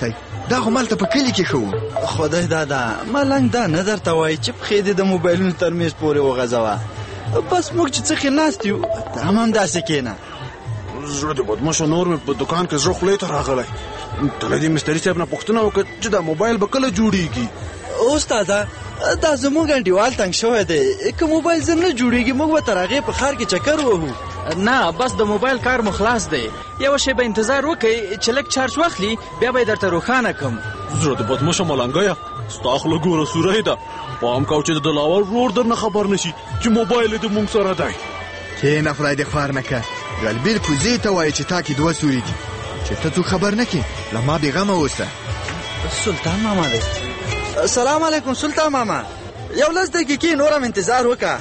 ناستی؟ دا خو مالته په کلي کې ښه وو. خدای دادا ملنګ دا نه درته وایي چې پښې دې د موبایلونو تر میز پورې وغځوه. بس موږ چې څخې ناست یو ته هم داسې کښېنه. زړه دې بدماشه نور مې په دوکان کې زړه خولې ته راغلی. ته له دې مستري صاحب نه پوښتنه وکړه چې دا موبایل به کله جوړېږي. استاده دا زموږ انډیوال تنګ شوی دی، که موبایل زر نه جوړېږي موږ به تر هغې په ښار کې چکر وهو. نه بس د موبایل کار مو خلاص دی، یوه شیبه انتظار وکئ چې لږ چارج واخلي بیا به یې درته روښانه کړم. زړه دې بدماشه ملنګیه ستا خوله ګوره سوری ده. پام کوه چې د دلاور ورور درنه خبر نشي چې موبایل دې موږ سره دی. کښېنه خدای دې خوار نه کړه. غلبیل کوزې ته وایي چې تا کې 2 سوري دي چې ته څوک خبر نه کړې. له ما بېغمه اوسه. سلطان ماما دی. السلام علیکم سلطان ماما. یو 10 دقیقې نور هم انتظار وکړه.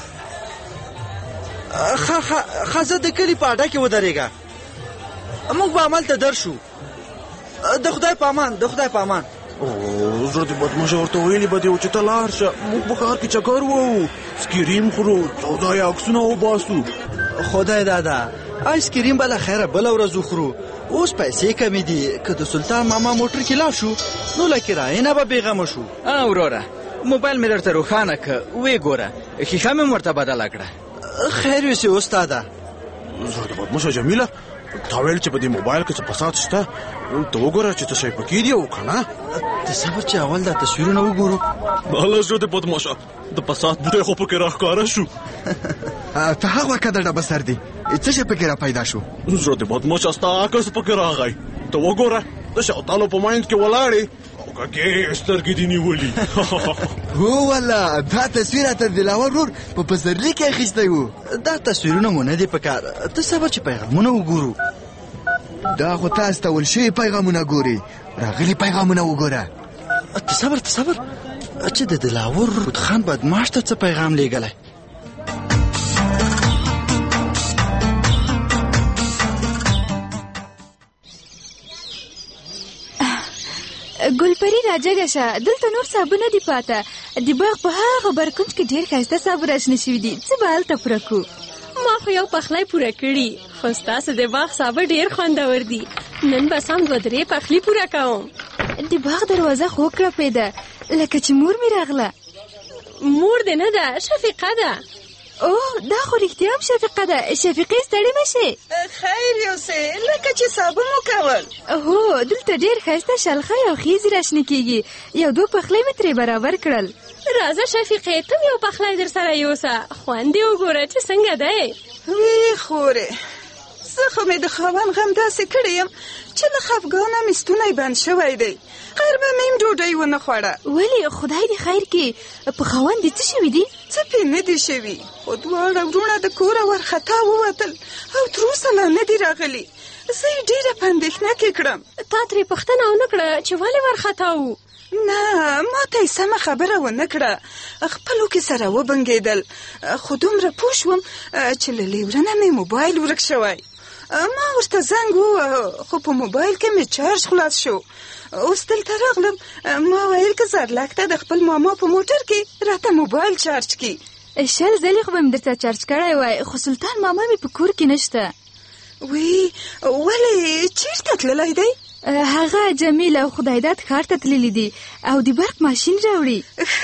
ښه زه د کلي په اډه کې ودرېږه، موږ به همالته درشو. د خدای په امان، د خدای په امان. زړه دې بدماشه ورته ویلي به دې و چې ته لاړ شه، موږ په ښار کې چکر ووهو، سکریم خورو، سودای عکسونه وباسو. خدای دادا آیس کریم به له خیره بله ورځ وخورو. اوس پیسې کمې دي، که د سلطان ماما موټر کې لاړ شو نو له کرایې نه به بېغمه شو. وروره موبایل مې درته روښانه که ویې ګوره، ښیښه مې ورته بدله کړه. خیر یوسې استاده. زړه دې بدماشه جمیله تا ویل چې په دې موبایل کې څه فساد شته، ته وګوره چې څه شی پکې دي او که نه. ته صبر چې اول دا تصویرونه وګورو. الله زړه دې بدماشه د فساد بوټی خو پکې راښکاره شو. ته هغه وکه د ډبه سر دی څه شی پکې را پیدا شو؟ زړه دې بدماشه ستا عکس پکې راغی. ته وګوره د شوتالو په ماینځ کې ولاړې او کږې سترګې دې نیولي. هو والله دا تصویر اته د دلاور ورور په پسرلي کې اخیستی و. دا تصویرونه مو نه دي په کار، ته صبر چې پیغامونه وګورو. دا خو تا استول شوي پیغامونه ګوري، راغلي پیغامونه وګوره. ته صبر چې د دلاور خان بدماش ته څه پیغام لیږلی. ګلپری راجګه شه، دلته نور صابونه دي پاته. د باغ په هغه برکونج کې ډېر ښایسته صابونه شنه شوي دي، څه به هلته پوره کړو. ما خو یو پخلی پوره کړي، خو ستاسو د باغ صابه ډېر خوندور دي. نن به سم 2-3 پخلي پوره کوم. د باغ دروازه خو کړپېده لکه چې مور مې راغله. مور دې نه ده، شفیقه ده. اوه دا خو رښتیا هم شفیقه ده. شفیقې ستړې مه شې. خیر یوسې لکه چې صابه مو کول. هو دلته ډېر ښایسته شلخۍ او خیزې راشنه کېږي، 1-2 پخلی مې ترې برابر کړل. راځه شفیقې ته یو پخلی در سره یوسه، خوند یې وګوره چې څنګه دی. وی خورې زه خو مې د خاوند غم داسې کړی یم چې له خفګانه مې ستونی بند شوی دی. غربه مې هم ډوډۍ ونه خوړه. ولې خدای دې خیر کړي، په خاوند دې څه شوي دي؟ څه پې نه دي شوي، خو 2 وروڼه د کوره ورخطا ووتل او تر اوسه لا نه دي راغلي. زه یې ډېره په اندېښنه کې کړم. تا ترې پوښتنه ونه کړه چې ولې ورخطا وو؟ نه ما ته یې سمه خبره ونه کړه، خپلو کې سره وبنګېدل. خو دومره پوه شوم چې له لیورنه مې موبایل ورک شوی. ما ورته زنګ ووهه خو په موبایل کې مې چارج خلاص شو. اوس دلته راغلم، ما ویل که زرلک ته د خپل ماما په موټر کې راته موبایل چارج کړي. 10 ځلې خو به مې درته چارج کړی وای، خو سلطان ماما مې په کور کې نشته. وی ولې چیرته تللی دی؟ هغه جمیل او خدایداد ښار ته تللی دي او د برق ماشین راوړي.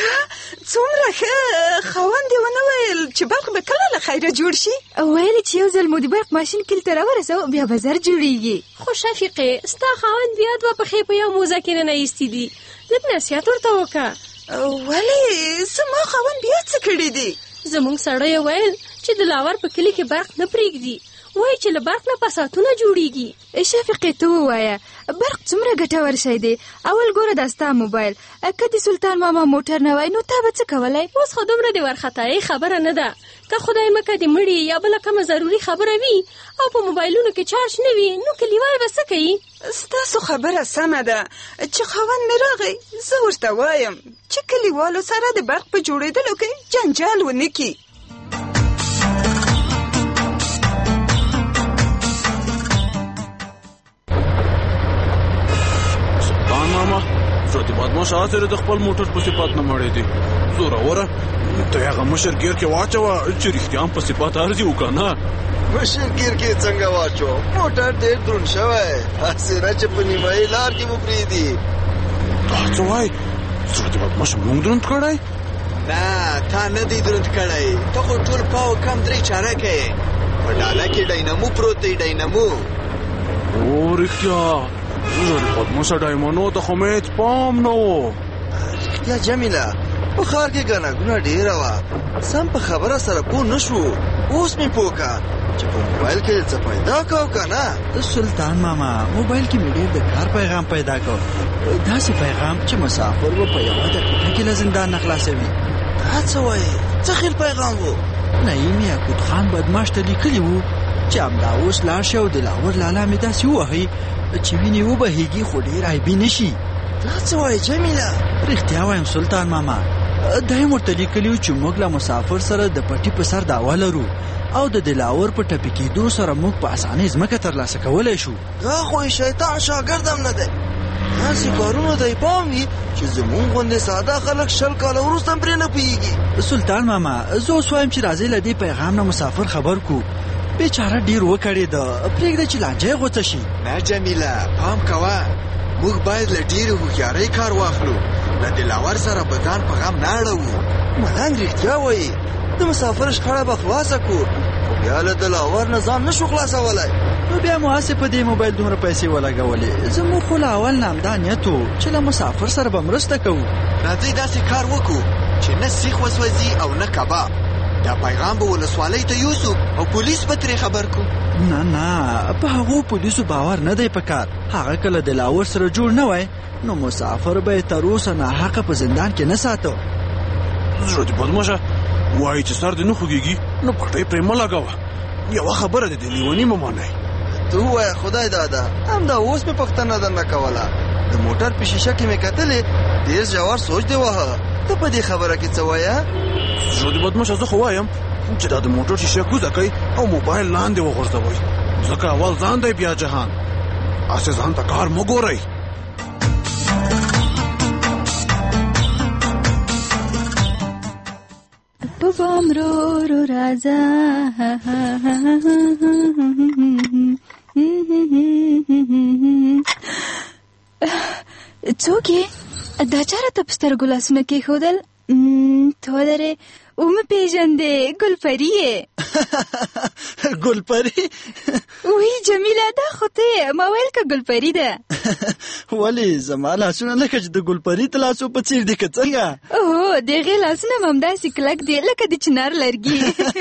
څومره ښه، خاوند یې ونه ویل چې برق به کله له خیره جوړ شي؟ ویل چې یو ځل مو د برق ماشین کلي ته راورسوه بیا به زر جوړېږي. خو شفیقې ستا خاوند بیا 2 پښې په یو موزه کې نه ایستي دي، لږ نصیحت ورته وکړه. ولې زما خاوند بیا څه کړي دي؟ زموږ سړی ویل چې د لاور په کلي کې برق نه پرېږدي، وایي چې له برق نه فساتونه جوړېږي. شفیقې ته ووایه برق څومره ګټور شی دی. اول ګوره دا ستا موبایل، که د سلطان ماما موټر نه وای نو تا به څه کولی؟ اوس خو دومره د ورخطایي خبره نه ده، که خدای مکه د مړي یا بله کومه ضروري خبره وي او په موبایلونو کې چارج نه وي نو کلیوال به څه کوي؟ ستاسو خبره سمه ده چې خاوند مې راغی، زه ورته وایم چې کلیوالو سره د برق په جوړېدلو کې جنجال ونه کړي. ماما زه د بدماش سره د خپل موټر په صفات نه مړې دي زوروره ته هغه مشر ګیر کې واچوه چې رښتیا هم په صفات ارزي وکړه. مشر ګیر کې څنګه واچو موټر ډېر دروند شوی هسې نه چې په نیمایي لار کې مو پرېږدي دا څه وایي زړه دې بدماشه موږ دروند کړی نه تا نه دی دروند کړی ته خو ټول پاو کم 3 چارکه په ډاله کې ډاینامو پروت دی ډاینامو او رښتیا زړه دې بدماشه ډایمونو ته خو مې هېڅ پام نه و رښتیا جمیله په ښار کې ګڼه ګوڼه ډېره وه سم په خبره سره پوه نه شو اوس مې پوه که چې په موبایل کې څه پیدا کوو که نه سلطان ماما موبایل کې مې ډېر د کار پیغام پیدا کړ داسې پیغام چې مسافر به په یوه دقیقه کې له زندان نه خلاصوي دا څه وایې څه خیل پیغام و نعیم یعقوب خان بدماش ته لیکلي وو چې همدا اوس لاړ شي او دلاور لالا مې داسې ووهئ چې وینې وبهېږي خو ډېر عیبي نه شي دا څه وایې جمیله رښتیا وایم سلطان ماما دا یې ورته لیکلي وو چې موږ له مسافر سره د پټي په سر دعوه لرو او د دلاور په ټپي کېدو سره موږ په اسانۍ ځمکه ترلاسه کولی شو دا خو یې شیطان شاګرد هم نه دی داسې کارونو ته یې پام وي چې زمونږ غوندې ساده خلک 10 کاله وروسته هم پرې نه پوهېږي سلطان ماما زه اوس وایم چې راځئ له دې پیغام نه مسافر خبر کړو بیچاره ډېر وکړېده پرېږده چې لانجه یې غوڅه شي نه جمیله پام کوه موږ باید له ډېرې هوښیارۍ کار واخلو له دلاور سره به ځان په غم نه اړوو ملنګ رښتیا وایي د مسافر شخړه به خلاصه کړو خو بیا له دلاور نه ځان نه شو خلاصولی نو بیا مو هسې په دې موبایل دومره پیسې ولګولې زموږ خو له اول نه همدا نیت و چې له مسافر سره به مرسته کوو راځئ داسې کار وکړو چې نه سیخ وسوځي او نه کباب دا پیغام به ولسوالۍ ته یوسو او پولیس به ترې خبر کړو نه نه په هغو پولیسو باور نه دی پکار هغه کله دلاور سره جوړ نه وای نو مسافر به یې تر اوسه ناحقه په زندان کې نه ساته زړه دې بدماشه وایي چې سر دې نه خوږېږي نو پټۍ پرې مه لګوه یوه خبره دې د لیوني مه مانئ ته ووایه خدای دادا همدا اوس مې پوښتنه درنه کوله د موټر په شیشه کې مې کتلې ډېر ژور سوچ دې وهه ته په دې خبره کې څه وایه زړه دې بدماشه زه خو وایم چې دا د موټر شیشه کوزه کوي او موبایل لاندې وغورځوئ ځکه اول ځان دی بیا جهان هسې ځان ته کار مه ګورئ په بام رو رو راځه څوک یې دا چا راته په سترګو لاسونه کېښودل ته ودرې ومې پېژندې ګلپري یې ګلپري وی جمیله دا خو ته یې ما ویل که ګلپري ده ولې زما لاسونه لکه چې د ګلپري د لاسو په څېر دي که څنګه هو د هغې لاسونه هم همداسې کلک دي لکه د چنار لرګي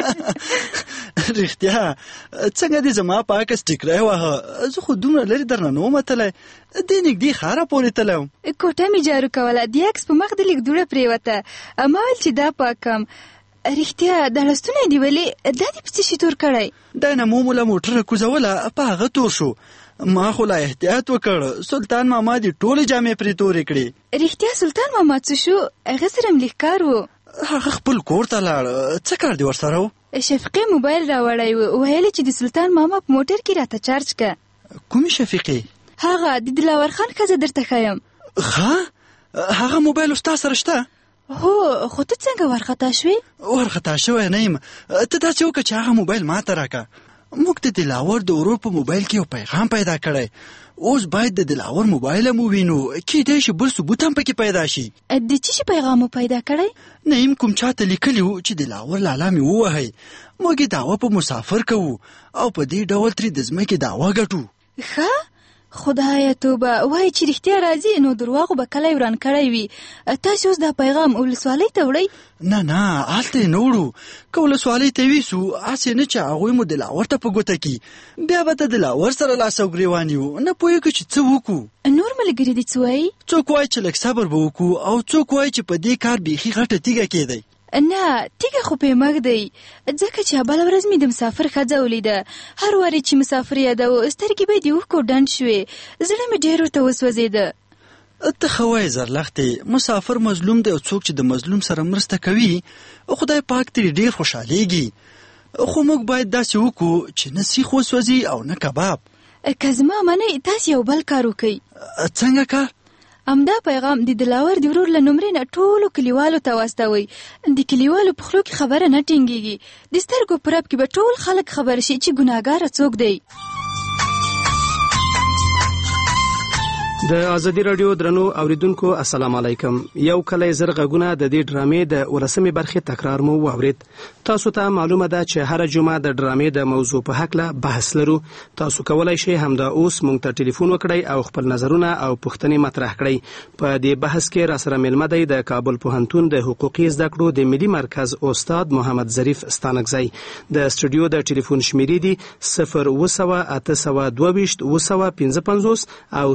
رښتیا څنګه دې زما په عکس ټیکری وهه زه خو دومره لرې درنه نه وم تلی دې نږدې ښاره پورې تلی وم کوټه مې جارو کوله د عکس په مخ د لیک دوړه پرېوته ما ویل چې دا پاکم رښتیا دا لستونه دې ولې دا دې په څه شي تور کړی ډاینامو مو له موټره کوزوله په هغه تور شو ما خو لا احتیاط وکړ سلطان ماما دې ټولې جامې پرې تورې کړې رښتیا سلطان ماما څه شو هغه سره هم لیکار و هغه خپل کور ته لاړ څه کار دې ورسره و شفیقې موبایل راوړی و ویل چې د سلطان ماما په موټر کې راته چارج که کومې شفیقې هغه د دلاور خان ښځه درته ښیم ښه هغه موبایل ستا سره شته هو خو ته څنګه ورخطا شوې ورخطا شوی نه یم ته داسې وکړه چې هغه موبایل ما ته راکړه موږ د دلاور د ورور په موبایل کې یو پیغام پیدا کړی اوس باید د دلاور موبایل هم ووینو کیدای شي بل ثبوت هم پکې پیدا شي د څه شي پیغام مو پیدا کړی نه یم کوم چاته لیکلي وو چې دلاور لالا مې ووهئ موږ یې دعوه په مسافر کوو او په دې ډول ترې د ځمکې دعوه ګټو ښه خدایه توبه وایي چې رښتیا راځي نو درواغو به کلی وران کړی وي تاسې اوس دا پیغام ولسوالۍ ته وړئ نه نه هلته یې نه وړو که ولسوالۍ ته ویسو هسې نه چې هغوی مو دلاور ته په ګوته کي بیا به د دلاور سره لاس او ګرېوان یو نه پوهېږو چې څه وکړو نور ملګري دې څه وایي څوک وایي چې لږ صبر به وکړو او څوک وایي چې په دې کار بیخي غټه تیږه کېدی نه تیږه خو پیمک دی ځکه چې بله ورځ مې د مسافر ښځه ولیده هر وارې چې مسافر یادوه سترګې به یې د اوښکو ډنډ شوې زړه مې ډېر ورته وسوځېده ته ښه وایې زرلښتې مسافر مظلوم دی او څوک چې د مظلوم سره مرسته کوي خدای پاک ترې ډېر خوشحالېږي خو موږ باید داسې وکړو چې نه سیخ وسوځي او نه کباب که زما منئ تاسې یو بل کار وکئ څنګه کار همدا پیغام د دلاور د ورور له نمرې نه ټولو کلیوالو ته واستوئ. د کلیوالو په خولو کې خبره نه ټینګېږي. د سترګو په رپ کې به ټول خلک خبر شي چې ګناهګاره څوک دی. د ازادي رادیو درنو اوریدونکو السلام علیکم. یو کلی زر غږونه د دې ډرامې د 18مې برخې تکرار مو واورید. تاسو ته معلومه ده چې هر جمعه د ډرامې د موضوع په هکله بحث لرو. تاسو کولای شئ همدا اوس موږ ته ټلیفون وکړئ او خپل نظرونه او پوښتنې مطرح کړئ. په دې بحث کې راسره مېلمه دی د کابل پوهنتون د حقوقي زده کړو د ملي مرکز استاد محمد ظریف ستانکزی. د استودیو د ټلیفون شمیرې دي 02822 او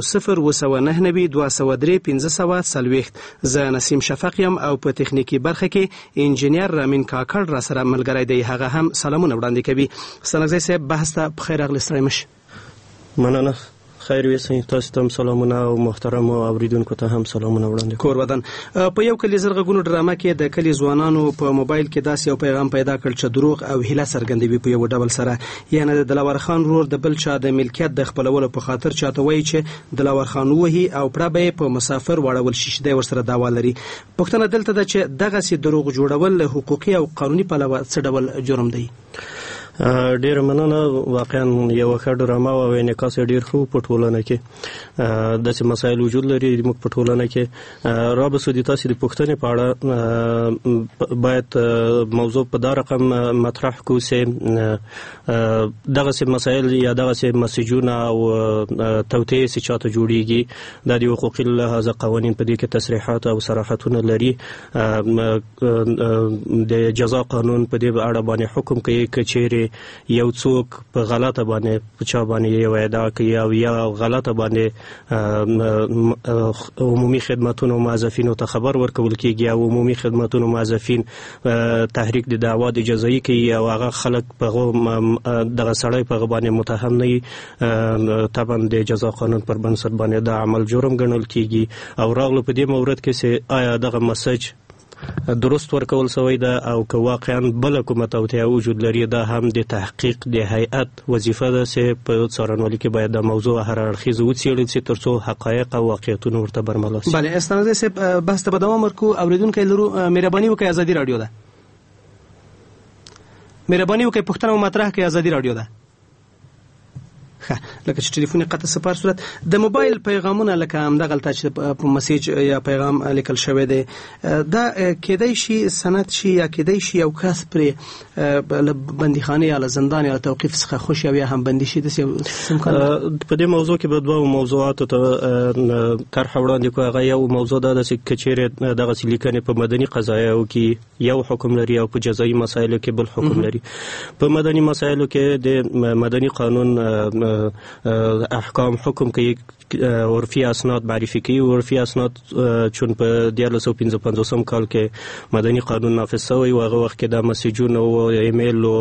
0299203 زه نسیم شفق یم او په تخنیکی برخه کې انجینیر رامین کاکړ را سره ملګری دی. هغه هم سلامونه وړاندې کوي. ستانکزی صاحب بحث ته بخیر راغلی. ستړی مش. مننه. خیر ویسئ. تاسو ته سلامونه او محترم اوریدونکو ته هم سلامونه وړاندې کوم. کور ودان په یو کلی زر غږونو ډرامه کې د کلی ځوانانو په موبایل کې داسې یو پیغام پیدا کړ چې دروغ او هیله څرګندوي په یو ډول سره. یعنی د دلاور خان ورور د بل چا د ملکیت د خپلولو په خاطر چاته وایي چې دلاور خان وهي او پړه به په مسافر واړول شي چې د ورسره دعوا لري. پوښتنه دلته ده چې دغه سي دروغ جوړول حقوقي او قانوني پلوه څه ډول جرم دی؟ ډیر مننه. واقعا یو ښه ډرامه او انعکاس ډیر ښه په ټولنه کې داسې مسایل وجود لري. موږ په ټولنه کې رابطه د تاسو د پوښتنې په اړه باید موضوع په دا رقم مطرح کو چې دغه مسایل یا دغه مسیجونه او توطئه چې چاته جوړیږي د حقوقي لحاظ قوانین په دې کې تصریحات او صراحتونه لري. د جزا قانون په دې اړه باندې حکم کوي چې یو څوک په غلطه باندې په چا باندې یو ادعا کوي او یا غلطه باندې عمومي خدماتونو موظفینو ته خبر ورکول کیږي او عمومي خدماتونو موظفین تحریک د دعوا د جزایي کوي او هغه خلک په دغه سړی په باندې متهم نه طبعا د جزا قانون پر بنسټ باندې د عمل جرم ګڼل کیږي. او راغلو په دې مورد کې چې آیا دغه مسج درست ورکول شوی ده او که واقعا بل کومه توطئه وجود لري دا هم د تحقیق د هیئت وظیفه ده چې په څارنوالۍ کې باید د موضوع هر اړخیز وڅېړل شي ترڅو حقایق او واقعیتونه ورته برملا شي. بله استانکزی صاحب بحث ته به دوام ورکړو. اوریدونکی لرو مهرباني وکړئ ازادي رادیو ده. مهرباني وکړئ پوښتنه مطرح کړئ ازادي رادیو ده. لکه چې ټلیفون قطع سپار صورت د موبایل پیغامونه لکه همدغه چې په میسج یا پیغام لیکل شوی دی دا کېدای شي سند شي یا کېدای شي یو کس پرې بندیخانه یا زندان یا توقیف څخه خوشی او یا هم بندي شي. د په دې موضوع کې به دوه موضوعات ته طرح وړاندې کوي. هغه یو موضوع دا چې کچېره دغه لیکنې په مدني قضایاو کې یو حکم لري او په جزایي مسایلو کې بل حکم لري. په مدني مسایلو کې د مدني قانون احکام حکم کوي عرفي اسناد معرفي کوي. عرفي اسناد چون په 1955 کال کې مدني قانون نافذ شوی و هغه وخت کې د میسجونو او ایمیل او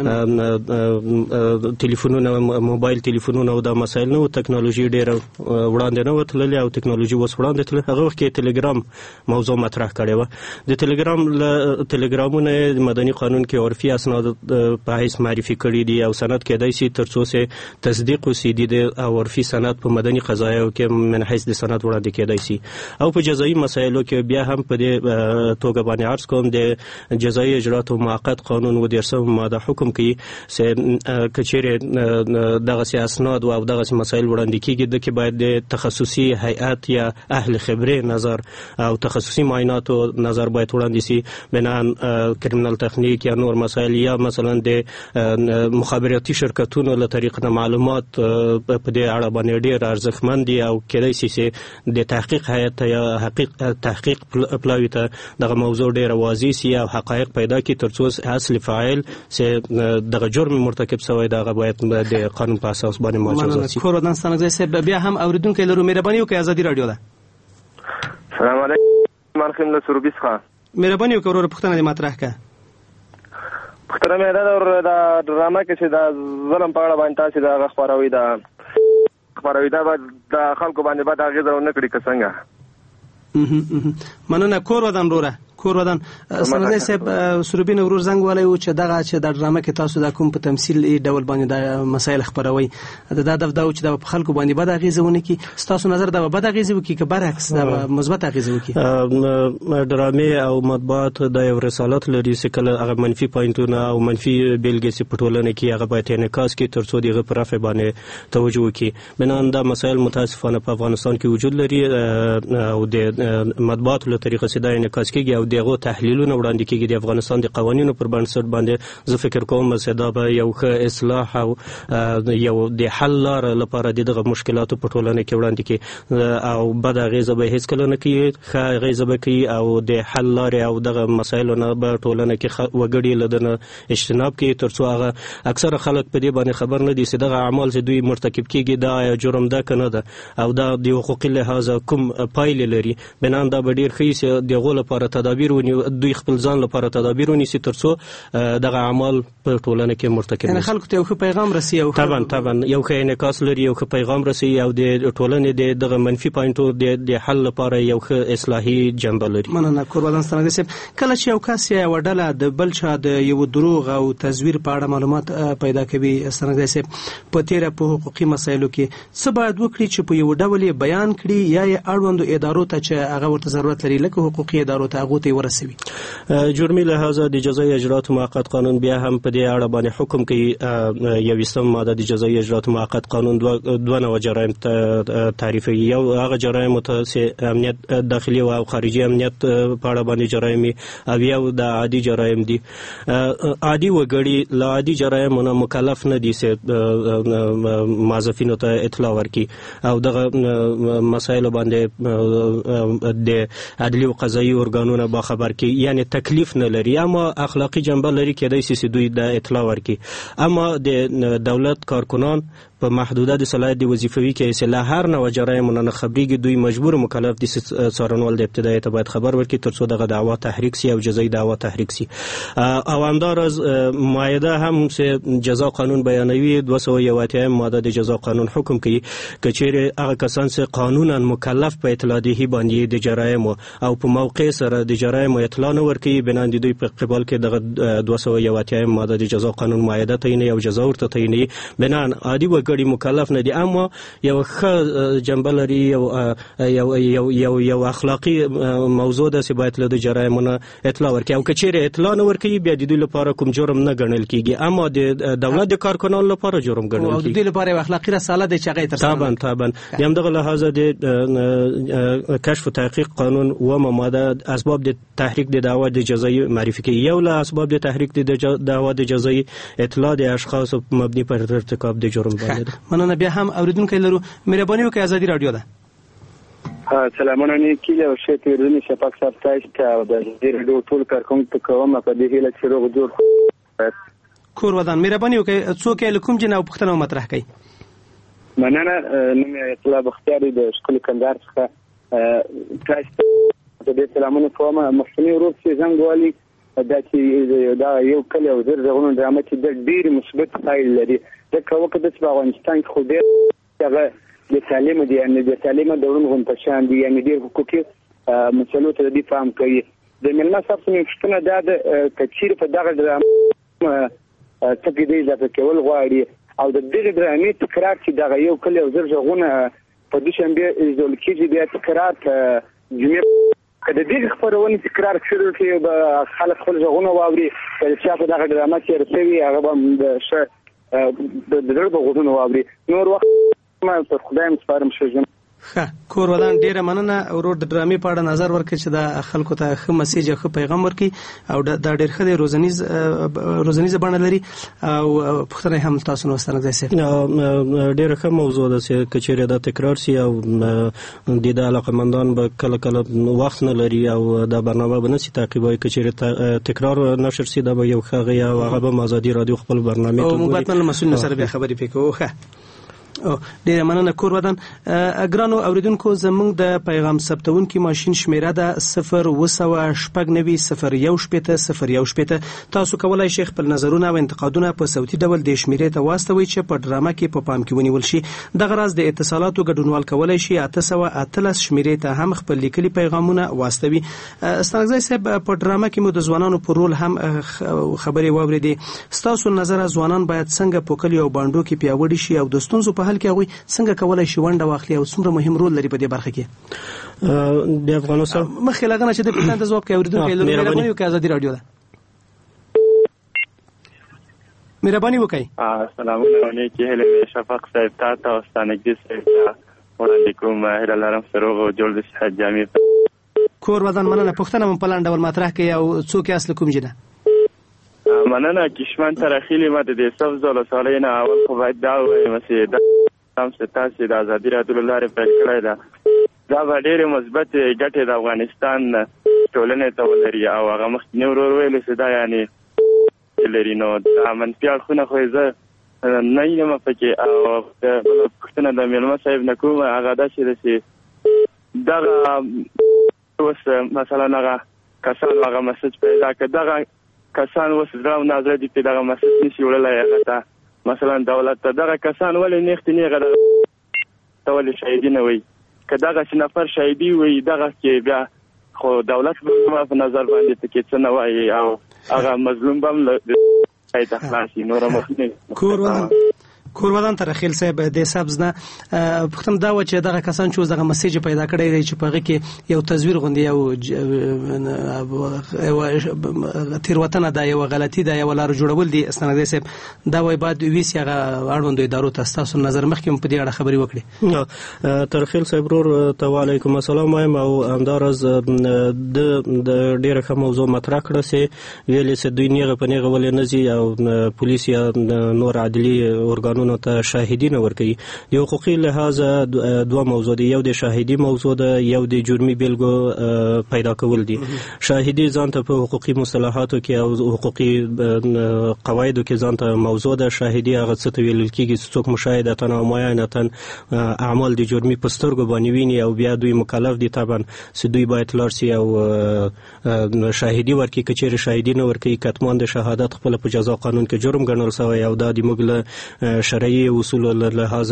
ټلیفونونو موبایل ټلیفونونو او د مسایل نو ټکنالوژي ډیره وړاندې نه وتللې او ټکنالوژي وس وړاندې تل. هغه وخت کې ټلګرام موضوع مطرح کړي و. د ټلګرامونه مدني قانون کې عرفي اسناد په حیث معرفي کړي دي او سند کېدای شي ترڅو چې تصدیق وسي د عرفي سند په مدني قضایاو کې من حیث د سند وړاندې کېدای شي. او په جزایي مسایلو کې بیا هم په دې توګه باندې عرض کوم د جزایي اجرات او موقت قانون و 13 ماده حکم کوي چې کچېره دغه اسناد او دغه مسایل وړاندې کیږي د کې باید د تخصصي هیئات یا اهل خبره نظر او تخصصي معاینات نظر باید وړاندې شي بنان کریمینل تخنیک یا نور مسایل یا مثلا د مخابراتي شرکتونو له طریق معلومات په دې اړه باندې ډېر ارزښتمن دي او کېدای شي چې د تحقیق هیئت یا تحقیق پلاوي ته دغه موضوع ډېر واضح شي او حقایق پیدا کړي ترڅو اصل فاعل چې دغه جرم مرتکب شوی دغه باید د قانون په اساس باندې مجازات شي. کور ودان ستانکزی صاحب بیا هم اوریدونکو لرو مهرباني وکړئ ازادي رادیو ده. سلام علیکم مرخم له سروبیس ښه مهرباني وکړئ ورور پوښتنه دې مطرح کړه. پوښتنه مې دا د ډرامه کې چې د ظلم په اړه باندې تاسو د خبروي دا د خلکو باندې بعد اغیزه ونه کړی که څنګه. مننه کور ودان وروره کور ودان سندې صاحب سروبین ورور زنګ ولای او چې دغه چې د ډرامه کې تاسو د کوم په تمثيلي ډول باندې د مسایل خبروي دا د چې د خلکو باندې بد اغیزه ونه کی تاسو نظر دا بد اغیزه وکي که برعکس دا مثبت اغیزه وکي ډرامه او مطبوعات د یو رسالت لري چې کله هغه منفي پوینټونه او منفي بیلګې چې پټولنه کې هغه باید انعکاس کې تر څو دغه پر رفع باندې توجه وکي بنان دا مسایل متاسفانه په افغانستان کې وجود لري او د مطبوعات له طریقې سره انعکاس کیږي او دغه تحلیلونه وړاندې کیږي د افغانستان د قوانینو پر بنسټ باندې زه فکر کوم چې دا به یو ښه اصلاح او یو د حل لار لپاره دغه مشکلاتو په ټولنه کې وړاندې کی او بد اغیزه به هیڅ کله نه کوي ښه اغیزه به کوي او د حل لارې او دغه مسایلو نه به ټولنه کې وګړي لدنه اجتناب کوي تر څو هغه اکثره خلک په دې باندې خبر نه دي چې دغه اعمال چې دوی مرتکب کیږي دا جرم ده کنه ده او دا د حقوقي لحاظ کوم پایلې لري بنان دا به ډیر ښه چې دغه لپاره تدابیر ونی دوی خپل ځان لپاره تدابیر ونیسي تر څو دغه اعمال په ټولنه کې مرتکب نه خلکو ته یو پیغام رسي او طبعا یو ښه انعکاس لري یو ښه پیغام رسي او د ټولنې دغه منفي پوینټو د حل لپاره یو ښه اصلاحي جنبه لري مننه قربان ستنه صاحب کله چې یو کس یا وډله د بل چا د یو دروغ او تزویر په اړه معلومات پیدا کوي ستنه صاحب په تیره په حقوقي مسایلو کې څه باید وکړي چې په یو ډول بیان کړي یا اړوندو ادارو ته چې هغه ورته ضرورت لري لکه حقوقي ادارو ته هغه ته ورسوي جرمي لحاظه د جزایي اجرات موقت قانون بیا هم په دې اړه باندې حکم کوي یو استم ماده د جزایي اجرات موقت قانون دوه نوع جرایم تعریفوي یو هغه جرایم ته امنیت داخلي او خارجي امنیت په اړه باندې جرایم او یو د عادي جرایم دي عادي وګړي لا عادي جرایمونه مکلف نه دي چې موظفینو ته اطلاع ورکړي او دغه مسایل باندې د عدلي او قضایي ارګانونو با خبر کی یعنی تکلیف نه لري اما اخلاقی جنبه لري کېدای شي دوی د اطلاع ورکړي اما د دولت کارکنان په محدوده د صلاحیت د وظیفوي کې اصلاح هر نوع جرایمونه نه خبريږي دوی مجبور مکلف دي څارنوال د ابتدایي ته باید خبر ورکړي تر څو دغه دعوا تحریک سي او جزایي دعوا تحریک سي او همدارز مائده هم چې جزا قانون بیانوي 201 ماده د جزا قانون حکم کوي کچېره هغه کسان چې قانونا مکلف په اطلاع دهي باندې د جرایم او په موقع سره د جرایم اطلاع نه ورکړي بنان دوی په قبال کې دغه 201 ماده د جزا قانون مائده تعین او جزا ورته تعین بنان عادي ګړي مکلف نه دي اما یو ښه جنبه لري یو اخلاقی موضوع ده چې باید له جرایمونو اطلاع ورکړي او کچېره اطلاع نه ورکړي بیا د دوی لپاره کوم جرم نه ګڼل کیږي اما د دولت د کارکنانو لپاره جرم ګڼل کیږي او د دوی لپاره اخلاقی رساله د چغې تر طبعا همدغه لحاظه د کشف و تحقیق قانون و ماده اسباب د تحریک د دعوا د جزایی معرفي کوي یو له اسباب د تحریک د دعوا د جزایی اطلاع د اشخاص مبني پر ارتکاب د جرم باندې مننه بیا هم اوریدونکو لرو مهرباني وکړئ ازادي رادیو ده سلامونه نیکی له شته ورني شپږ سات تاسو د دې رادیو ټول کارکونکو کوم په دې هیله چې روغ جوړ کور ودان مهرباني وکړئ څوک له کوم جناب پښتنه مطرح کړئ مننه نوم اطلاع بختیاری د شکل کندهار څخه تاسو د سلامونه کوم مخکنی ورور چې زنګوالي دا چې دا یو کله او زرغون ډرامه چې د ډیر مثبت فایل لري دا کومه د افغانستان خو ډیر هغه د تعلیم دی یعنی د تعلیم دورونو غون په شان دی یعنی ډیر حقوقي مسلو ته دی فهم کوي د ملنا صاحب څخه دا د تفسیر په دغه ډرامه څخه دی ځکه کول غواړي او د دې ډرامې تکرار چې دغه یو کله او زرغون په دې شنبه ځول کېږي بیا تکرار جمعه کله دې خبرونه تکرار شروع کړي به خلک خپل ځغونه واوري چې په دغه ډرامه کې رسوي هغه به د دربو غوډونه واوري نور وخت ما په خدای مسپارم شوم کور ودان ډیره مننه ورور د ډرامې په اړه نظر ورکړي چې د خلکو ته ښه میسج ښه پیغام ورکړي او دا ډیر ښه دی روزنیزه بڼه لري او پښتنه هم تاسو نو ستنه ځي ډیره ښه موضوع ده چې کچېره دا تکرار سي او د علاقمندان به کله کله وخت نه لري او دا برنامه به نشي تعقیبوي کچېره تکرار نشر سي دا به یو ښه غي او هغه به آزادي رادیو خپل برنامه ته او موږ باید مسؤل سره به خبرې پکې ډیره مننه کور ودان. ګرانو اوریدونکو زموږ د پیغام ثبتونکي ماشین شمیره ده 020901010. تاسو کولای شئ خپل نظرونه او انتقادونه په صوتي ډول د شمیرې ته واستوئ چې په ډرامه کې په پام کې ونیول شي. دغه راز د اتصالاتو ګډونوال کولای شي 813 شمیرې ته هم خپل لیکلي پیغامونه واستوي. ستانګزی صاحب په ډرامه کې مو د ځوانانو پر رول هم خبرې واوریدې. ستاسو نظر ځوانان باید څنګه په کلیو او بانډو کې پیاوړي شي او د ستونزو په حل کې هغوی څنګه کولای شي ونډه واخلي او څومره مهم رول لري په دې برخه کې؟ د افغانستان مخکې لګنه چې د پښتنو د ځواب کې اوریدونکو مهرباني وکړئ. آزادي رادیو ده، مهرباني وکړئ. السلام علیکم. هله شفق صاحب تاسو او ستانګي صاحب وړاندې کوم هله لرم سروغ او جوړ د صحت جامع کور ودان. مننه. پښتنه من پلان ډول مطرح کوي او څوک اصل کوم جده؟ مننه. کشمن ترخیلی ماته د سب زول سالین اول خو باید دا وایم چې دا هم ستاسو د آزادی رادیو لاره پیل کړی دا به ډېرې مثبت ګټې د افغانستان ټولنې ته ولري او هغه مخکې ورور ویل چې دا یعنی لري نو دا منفي اړخونه خو زه نه یم پکې. او پښتنه د میلمه صاحب نه کوم هغه داسې ده چې دغه اوس مثلا هغه کسان هغه مسج پیدا کړ دغه کسان اوس درو نظر دي په دغه مسج نشي وړلای هغه ته مثلا دولت ته دغه کسان ولې نخت نه غره تولې شهیدین وي کداغه چې نفر شهیدی وي دغه کې بیا خو دولت په نظر باندې څه څه نه وایي او هغه مظلوم بم د خلاصي نور مخنه کور ودان تر خیل صاحب د سبز نه پختم دا و چې دغه کسان چې دغه میسج پیدا کړی دی چې په هغه کې یو تصویر غوندي یو تیروتنه ده یو غلطي ده یو لار جوړول دي استنادي صاحب دا وای بعد ویس هغه اړوند ادارو ته تاسو نظر مخکې په دې اړه خبري وکړي. تر خیل صاحب ورور وعلیکم السلام او انداز د ډیره کوم موضوع مطرح کړه چې ویل چې دوی نیغه په نیغه ولې نزي او پولیس یا نور عدلي ارګان ته شاهدین ورکوي. د حقوقي لحاظ دوه موضوع دي، یو د شاهدي موضوع ده یو د جرمي بیلګو پیدا کول دي. شاهدي ځان ته په حقوقي مصطلحاتو کې او حقوقي قواعدو کې ځان ته موضوع ده. شاهدي هغه څه ته ویل کېږي چې څوک مشاهدتا او معاینتا اعمال د جرمي په سترګو باندې ویني او بیا دوی مکلف دي طبعا چې دوی باید لاړ شي او شاهدي ورکړي. که چیرې شاهدي نه ورکړي کتمان د شهادت خپل په جزا قانون کې جرم ګڼل شوی او دا د موږ شرعي اصول له لحاظ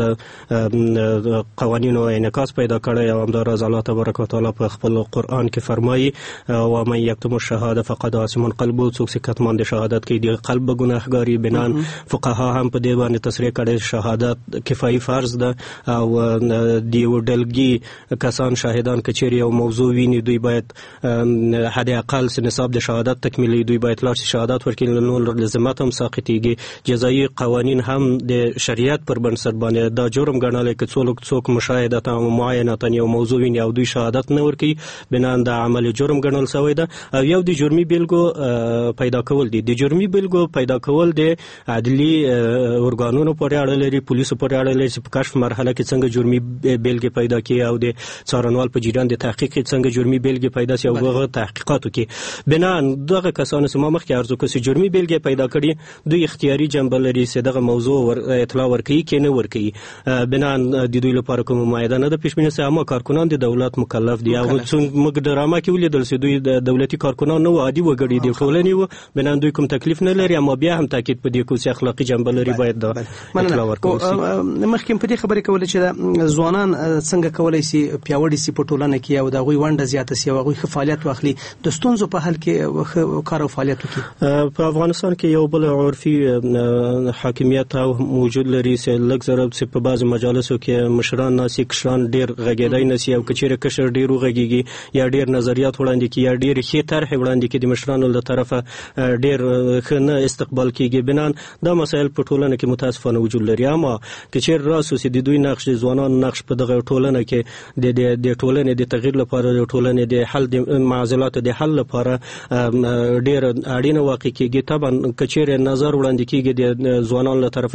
قوانینو انعکاس پیدا کړی او همداراز الله تبارک وتعالى په خپل قرآن کې فرمایي و من یکتم الشهاده فقد آثم قلبه، څوک چې کتمان د شهادت کې د قلب ګناهګاری بنان فقها هم په دې باندې تصریح کړي شهادت کفایي فرض ده او دی ودلګي کسان شاهدان کچېری او موضوع ویني دوی باید حد اقل نصاب د شهادت تکمیلي دوی باید لاړ شهادت ورکړي. نو لزمات هم ساقطيږي. جزایي قوانین هم د شریعت پر بنسټ باندې دا جرم ګڼل کې څوک مشاهدت او معاینه یو موضوع ویني او دوی شهادت نه ورکړي بنان د عمل جرم ګڼل شوی ده. او یو د جرمي بیلګو پیدا کول دي. د جرمي بیلګو پیدا کول د عدلي ارګانونو پورې اړه لري، پولیسو پورې اړه لري چې په کشف مرحله کې څنګه جرمي بیلګې پیدا کړي او د څارنوال په جریان د تحقیق څنګه جرمي بیلګې پیدا شي او هغه تحقیقاتو کې بنان دغه کسانو چې ما مخکې عرض وکړ چې جرمي بیلګې پیدا کړي دوی اختیاري جنبه لري چې دغه موضوع اطلاع ورکړي کې نه ورکړي. بنان د دوی لپاره کوم مایده نه د پېشبینه سه اما کارکونان د دولت مکلف دي. او موږ ډرامه کې ولیدل چې دوی د دولتي کارکونان نه عادي وګړي دي ټولنې و بنان دوی کوم تکلیف نه لري اما بیا هم تاکید په دې کو چې اخلاقی جنبه لري باید دا اطلاع ورکړي. مخکې په دې خبرې کولې چې ځوانان څنګه کولای شي پیاوړي سي په ټولنه کې او د غوي ونډه زیاته سي او غوي فعالیت واخلي د ستونزو په حل کې کار او فعالیت وکړي. په افغانستان کې یو بل عرفي حاکمیت او موجود لري چې لږ ضرب چې په بعض مجالسو کې مشران ناسي کشران ډیر غږیدای نسی او کچېره کشر ډیر غږیږي یا ډیر نظریات وړاندې کی یا ډیر ښه طرح وړاندې کی د مشرانو له طرفه ډیر خنه استقبال کیږي. بنان دا مسایل په ټولنه کې متاسفانه وجود لري. اما کچېر راسو چې د دوی نقش ځوانان نقش په دغه ټولنه کې د ټولنې د تغییر لپاره د ټولنې د حل د معضلات د حل لپاره ډیر اړینه واقع کیږي. طبعا کچېر نظر وړاندې کیږي د ځوانانو له طرفه کچېر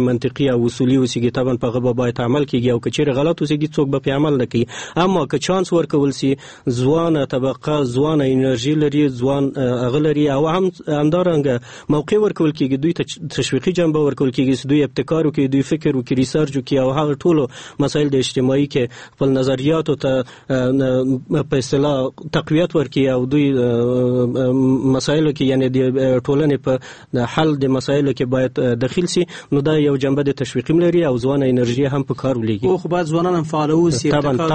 منطقي او اصولي وسیږي طبعا په هغه باید عمل کیږي او که چیرې غلط وسیږي څوک به په عمل نه کوي. اما که چانس ورکول سي ځوانه طبقه ځوانه انرژي لري ځوان اغلري او هم همدارنګه موقع ورکول کیږي دوی ته تشویقي جنبه ورکول کیږي چې دوی ابتکار وکړي دوی فکر وکړي ریسرچ وکړي او هغه ټولو مسایل د اجتماعي کې خپل نظریاتو ته په اصطلاح تقویت ورکړي او دوی مسایلو کې یعنی د ټولنې په حل د مسایلو کې باید دخیل سي نو دا یو جنبه د تشویقي لري او ځوانه انرژي هم په کار ولېږي او خو باید ځوانان هم فعال اوسي.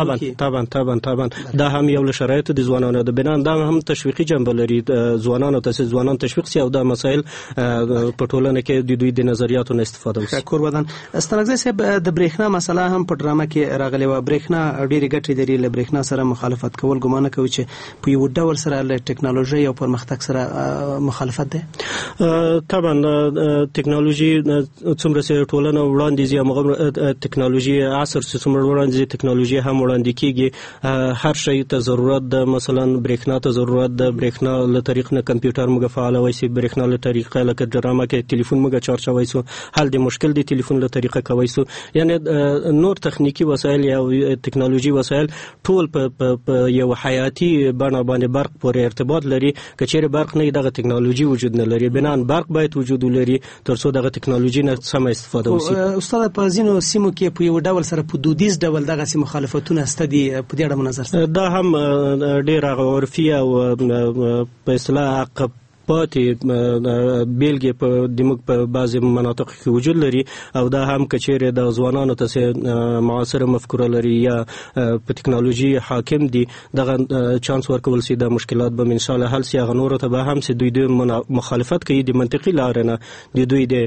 طبعا دا هم یو له شرایطو د ځوانانو د بنان دا هم تشویقي جنبه لري ځوانانو ته ځوانان تشویق سي او دا مسایل په ټولنه کې د دوی د نظریاتو نه استفاده وشي. شکر ودان ستنګزی صاحب د برېښنا مسله هم په ډرامه کې راغلی و. برېښنا ډېری ګټې لري له برېښنا سره مخالفت کول ګمان کوي چې په یو ډول سره له ټکنالوژي او پرمختګ سره مخالفت ده. طبعا ټکنالوژي څومره چې ټولنه وړاندې زی موږ ټکنالوژي عصر څومره وړاندې ټکنالوژي هم وړاندې کیږي هر شی ته ضرورت ده. مثلا برېښنا ته ضرورت ده. برېښنا له طریق نه کمپیوټر موږ فعالوي سي برېښنا له طریقه لکه ډرامه کې ټلیفون موږ چارجوي سو حل د مشکل دی ټلیفون له طریقه کوي سو یعنی نور تخنیکی وسایل یا ټکنالوژي وسایل ټول په یو حیاتي بڼه باندې برق پورې ارتباط لري. کچېره برق نه دغه ټکنالوژي وجود نه لري بنان برق باید وجود ولري ترڅو دغه ټکنالوژي نه سم استفاده وشي. استاد په ځینو سیمو کې په یو ډول سره په دودیز ډول دغه سیمه مخالفتونه ستدي په دې اړه نظر څه دا هم ډېر عرفي او په اصطلاح پاتې بیلګې په دموږ په بعضې مناطق کې وجود لري او دا هم کچېرې د ځوانانو ته معاصره مفکوره لري یا په ټکنالوژي حاکم دي دغه چانس ورکول سي د مشکلات به ان شاء الله حل سي. هغه نورو ته به هم سي دوی د مخالفت کوي د منطقي لارې نه د دوی د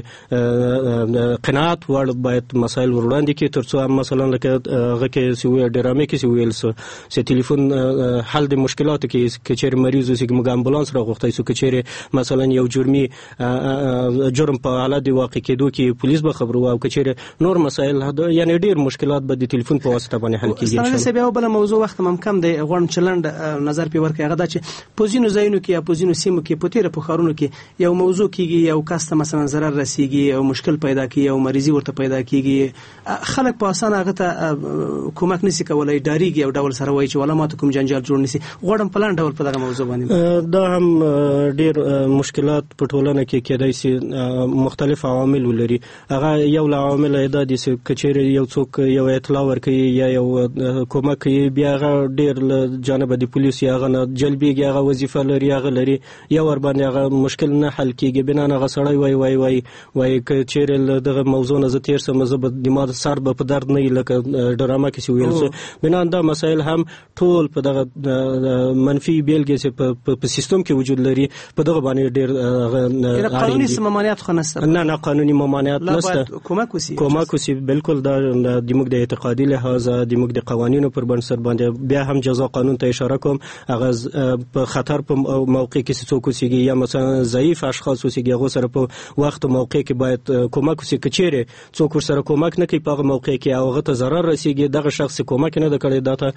قناعت وړ باید مسایل وړاندې کړي ترڅو مثلا لکه هغه کې سوي ډرامې کې ویل سو چې ټلیفون حل د مشکلاتو کې کچېرې مریض وسي موږ امبولانس راغوښتای سو کچېرې مثلا یو جرمي جرم په حالت دی واقع کېدو کې پولیس به خبرو او کچېره نور مسایل یعنی ډیر مشکلات به د ټلیفون په واسطه باندې حل کیږي. ستاسو بیا بل موضوع وخت هم کم دی غواړم چلند نظر په ورکه هغه د چې پوزینو ځایونو کې یا پوزینو سیمو کې په تیره په خارونو کې یو موضوع کیږي یو کس ته مثلا ضرر رسیږي او مشکل پیدا کیږي او مریضي ورته پیدا کیږي خلک په اسانه هغه ته کومک نشي کولای ډاریږي او ډول سره وایي چې ولا ماته کوم جنجال جوړ نشي. غواړم پلان ډول په دغه موضوع باندې دا هم ډیر مشکلات په ټولنه کې کېدای شي مختلف عوامل ولري. هغه یو له عوامل دا دي چې کچېره یو څوک یو اطلاع ورکوي یا یو کومک کوي بیا هغه ډیر له جانب د پولیس هغه نه جلبيږي هغه وظیفه لري هغه لري یا ور باندې هغه مشکل نه حل کیږي بنا هغه سړی وای کچېره دغه موضوع نه زتیر سم زب دماغ سر به په درد نه لکه ډرامه کې ویل سو بنا دا مسایل هم ټول په دغه منفي بیلګې چې په سیستم کې وجود لري په دغه باندې ډېر قانوني ممانعت خو نشته. نه قانوني ممانعت نشته. کومک وسی بالکل دا د موږ د اعتقادي لحاظ د موږ د قوانینو پر بنسټ باندې بیا هم جزا قانون ته اشاره کوم هغه په خطر په موقع کې څوک وسیږي یا مثلا ضعیف اشخاص وسیږي هغه سره په وخت او موقع کې باید کومک وسی کچېره څوک سره کومک نه کوي په موقع کې او هغه ته ضرر رسیږي دغه شخص کومک نه کړي دا ته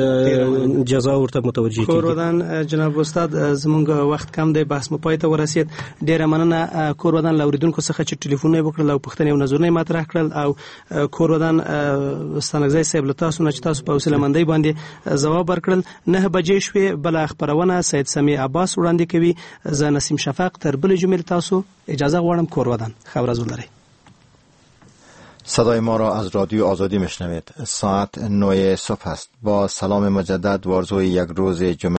جزا ورته متوجه کیږي. کورودان جناب استاد زمونږ وخت کم دی بحث مو پای ته ورسید. ډیره مننه کورودان لوریدونکو څخه چې ټلیفون وکړل او پښتنې او نظرونه مطرح کړل او کورودان ستانګزی صاحب له تاسو نه چې تاسو په حوصله مندۍ باندې ځواب ورکړل. 9 بجې شوې بل خبرونه سید سمیع عباس وړاندې کوي. زه نسیم شفق تر بل جمعه تاسو اجازه غواړم. کورودان خبر از ولري. صدای ما را از رادیو آزادی میشنوید. ساعت 9 صبح است. با سلام مجدد و آرزوی یک روز جمعه